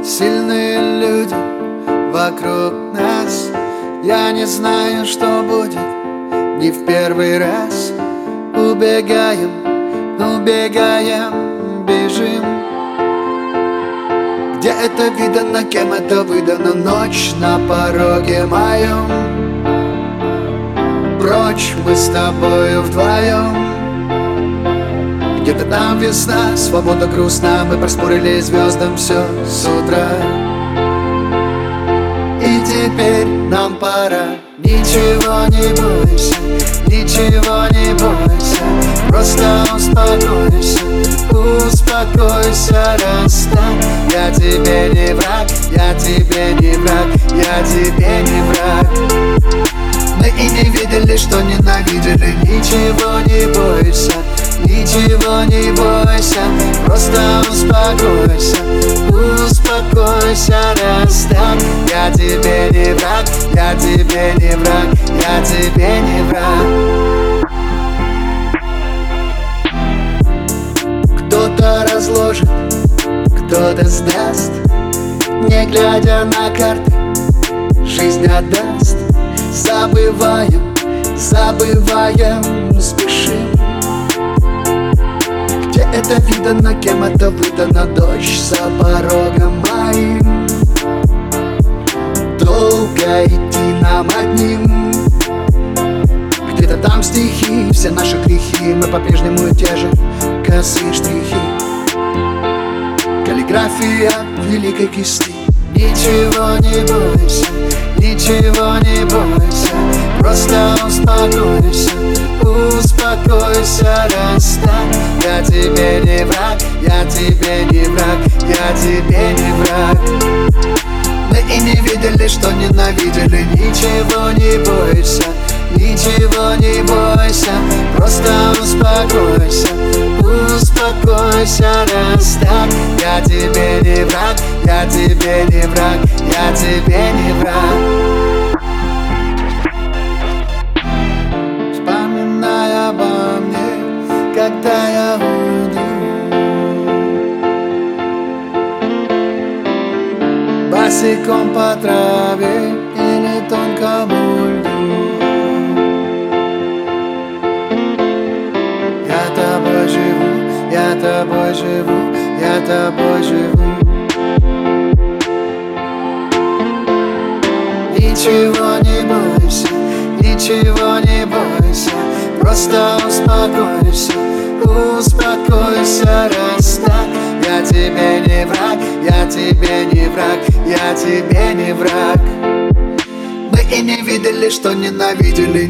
Сильные люди вокруг нас. Я не знаю, что будет, не в первый раз. Убегаем, убегаем, бежим. Где это видано, кем это выдано? Ночь на пороге моем. Прочь мы с тобою вдвоем. Где-то там весна, свобода грустна. Мы проспорили звездам все с утра. И теперь нам пора. Ничего не бойся, ничего не бойся. Просто успокойся, успокойся, расстань. Я тебе не враг, я тебе не враг, я тебе не враг. Мы и не видели, что ненавидели. Ничего не бойся, ничего не бойся. Просто успокойся, успокойся, расстань. Я тебе не враг, я тебе не враг, я тебе не враг. Кто-то разложит, кто-то сдаст, не глядя на карты, жизнь отдаст. Забываем, забываем, спешим. Где это видано, кем это выдано? Дождь за порогом моим. Долго идти нам одним. Где-то там стихи, все наши грехи. Мы по-прежнему те же косые штрихи. Каллиграфия великой кисти. Ничего не бойся, ничего не бойся. Просто успокойся, успокойся, расстань. Я тебе не враг, я тебе не враг, я тебе не враг. Мы и не видели, что ненавидели. Ничего не бойся, ничего не бойся. Просто успокойся, успокойся, расстань. Я тебе не враг, я тебе не враг, я тебе не враг. Вспоминай обо мне, когда я уйду. Босиком по траве или тонкому льду. Я тобой живу, я тобой живу, я тобой живу. Ничего не бойся, ничего не бойся. Просто успокойся, успокойся, расстань. Я тебе не враг, я тебе не враг, я тебе не враг. Мы и не видели, что ненавидели.